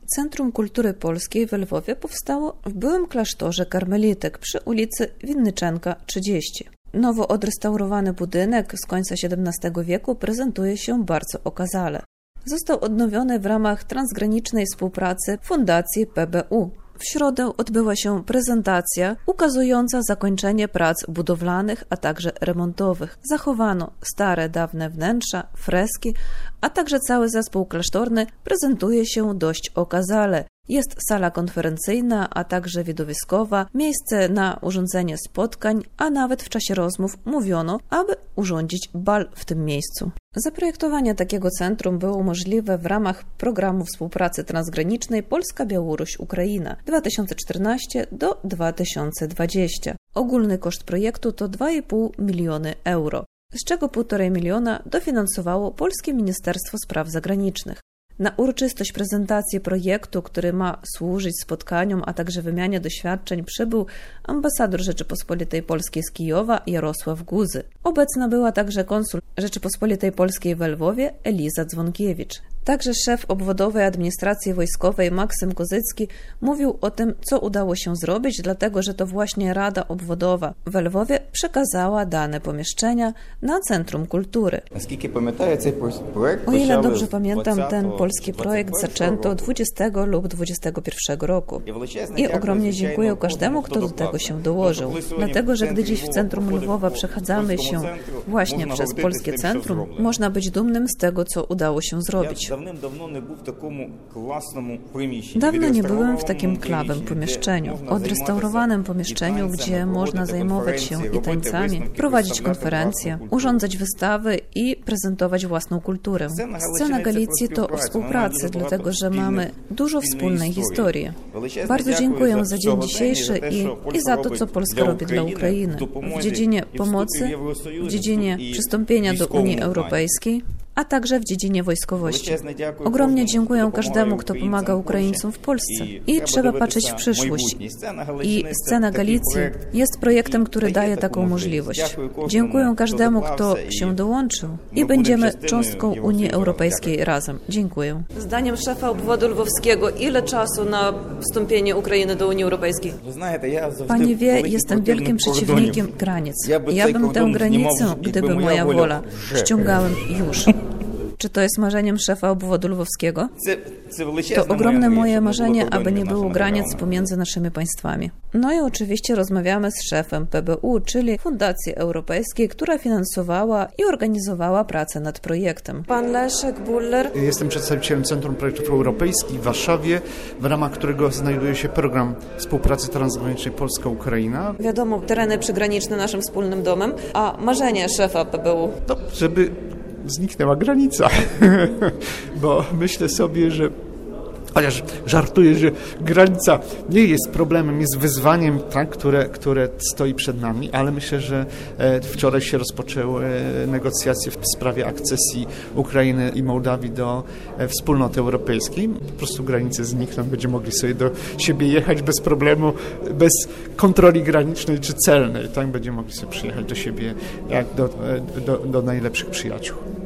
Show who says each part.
Speaker 1: Centrum Kultury Polskiej w Lwowie powstało w byłym klasztorze karmelitek przy ulicy Winnyczenka 30. Nowo odrestaurowany budynek z końca XVII wieku prezentuje się bardzo okazale. Został odnowiony w ramach transgranicznej współpracy Fundacji PBU. W środę odbyła się prezentacja ukazująca zakończenie prac budowlanych, a także remontowych. Zachowano stare, dawne wnętrza, freski, a także cały zespół klasztorny prezentuje się dość okazale. Jest sala konferencyjna, a także widowiskowa, miejsce na urządzenie spotkań, a nawet w czasie rozmów mówiono, aby urządzić bal w tym miejscu. Zaprojektowanie takiego centrum było możliwe w ramach programu współpracy transgranicznej Polska-Białoruś-Ukraina 2014 do 2020. Ogólny koszt projektu to 2,5 miliony euro, z czego 1,5 miliona dofinansowało Polskie Ministerstwo Spraw Zagranicznych. Na uroczystość prezentacji projektu, który ma służyć spotkaniom, a także wymianie doświadczeń, przybył ambasador Rzeczypospolitej Polskiej z Kijowa Jarosław Guzy. Obecna była także konsul Rzeczypospolitej Polskiej w Lwowie Eliza Dzwonkiewicz. Także szef obwodowej administracji wojskowej Maksym Kozycki mówił o tym, co udało się zrobić, dlatego że to właśnie Rada Obwodowa w Lwowie przekazała dane pomieszczenia na Centrum Kultury. O ile dobrze pamiętam, ten polski projekt zaczęto 20 lub 21 roku. I ogromnie dziękuję każdemu, kto do tego się dołożył. Dlatego, że gdy dziś w centrum Lwowa przechadzamy się właśnie przez polskie centrum, można być dumnym z tego, co udało się zrobić. Dawno nie byłem w takim klawym pomieszczeniu, odrestaurowanym pomieszczeniu, gdzie można zajmować się i tańcami, prowadzić konferencje, urządzać wystawy i prezentować własną kulturę. Scena Galicji to o współpracy, dlatego że mamy dużo wspólnej historii. Bardzo dziękuję za dzień dzisiejszy i za to, co Polska robi dla Ukrainy w dziedzinie pomocy, w dziedzinie przystąpienia do Unii Europejskiej, a także w dziedzinie wojskowości. Ogromnie dziękuję każdemu, kto pomaga Ukraińcom w Polsce. I trzeba patrzeć w przyszłość. I Scena Galicji jest projektem, który daje taką możliwość. Dziękuję każdemu, kto się dołączył i będziemy cząstką Unii Europejskiej razem. Dziękuję. Zdaniem szefa obwodu lwowskiego, ile czasu na wstąpienie Ukrainy do Unii Europejskiej? Pani wie, jestem wielkim przeciwnikiem granic. Ja bym tę granicę, gdyby moja wola, ściągałem już. Czy to jest marzeniem szefa obwodu lwowskiego? To ogromne moje marzenie, aby nie było granic pomiędzy naszymi państwami. No i oczywiście rozmawiamy z szefem PBU, czyli Fundacji Europejskiej, która finansowała i organizowała pracę nad projektem. Pan Leszek Buller.
Speaker 2: Jestem przedstawicielem Centrum Projektów Europejskich w Warszawie, w ramach którego znajduje się program współpracy transgranicznej Polska-Ukraina.
Speaker 1: Wiadomo, tereny przygraniczne naszym wspólnym domem, a marzenie szefa PBU?
Speaker 2: No, żeby zniknęła granica, bo myślę sobie, że chociaż żartuję, że granica nie jest problemem, jest wyzwaniem, tak, które stoi przed nami, ale myślę, że wczoraj się rozpoczęły negocjacje w sprawie akcesji Ukrainy i Mołdawii do wspólnoty europejskiej. Po prostu granice znikną, będziemy mogli sobie do siebie jechać bez problemu, bez kontroli granicznej czy celnej. Tak, będziemy mogli sobie przyjechać do siebie jak do najlepszych przyjaciół.